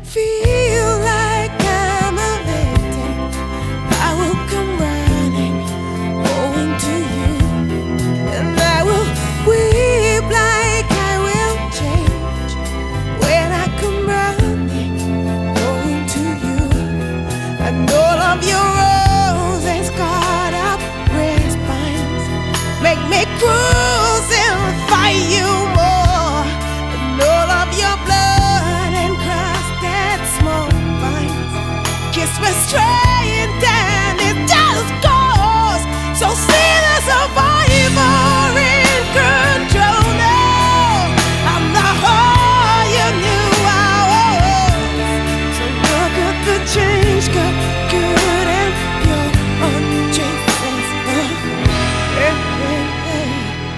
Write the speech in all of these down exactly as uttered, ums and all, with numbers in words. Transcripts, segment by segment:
feel like I'm a victim, I will come running, going to you, and I will weep like I will change when I come running, going to you, and all of your roses scarred up wristbands make me crucify you more, and all of your blood and crusted small vines kiss me straight down, it just goes. So see the survivor in control now. I'm the whole you knew I was. So look at the change, got good and pure on Jesus. Hey, hey, hey.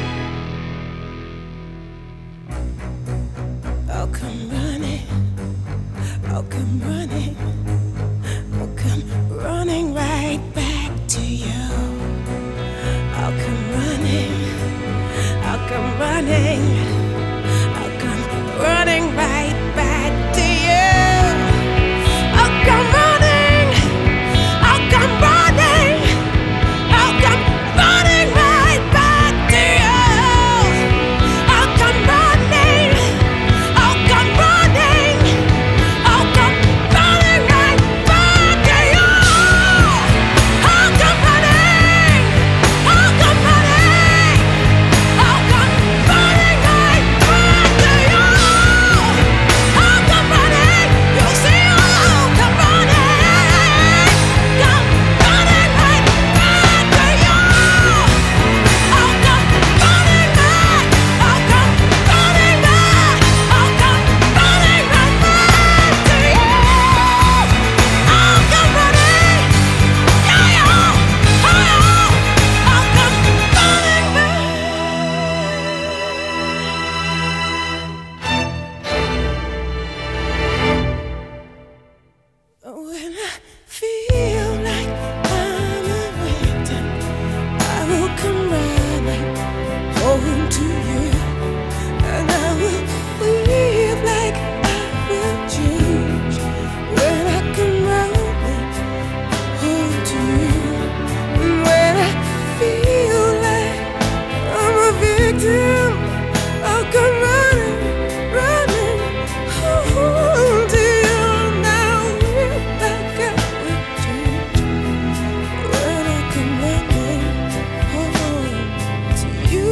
I'll come running, I'll come running, I'll come running right back to you. I'll come running, I'll come running, I'll come running right back to you. I'll come running, I'll come running, I'll come running right back to you. I'll come running, I'll come running, I'll come running right back to you. I'll come running, I'll come running, I'll come running right back to you. I'll come running, you'll see I'll come running, come running right back to you. I'll come running back, I'll come running back, I'll come running right back to you. I'll come running, yeah, yeah, oh, I'll come running back. When I feel like I'm a victim, I will come running home to you, and I will weep like I will change when I come running home to you. And when I feel like I'm a victim, I'll come running, running home to you. Now weep like I will change when I come running home to you.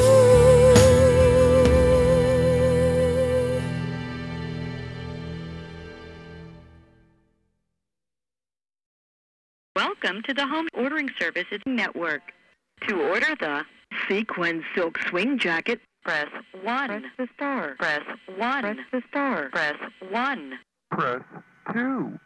Welcome to the Home Ordering Services Network. To order the Sequin Silk Swing Jacket, press one. Press the star. Press one. Press the star. Press one. Press two.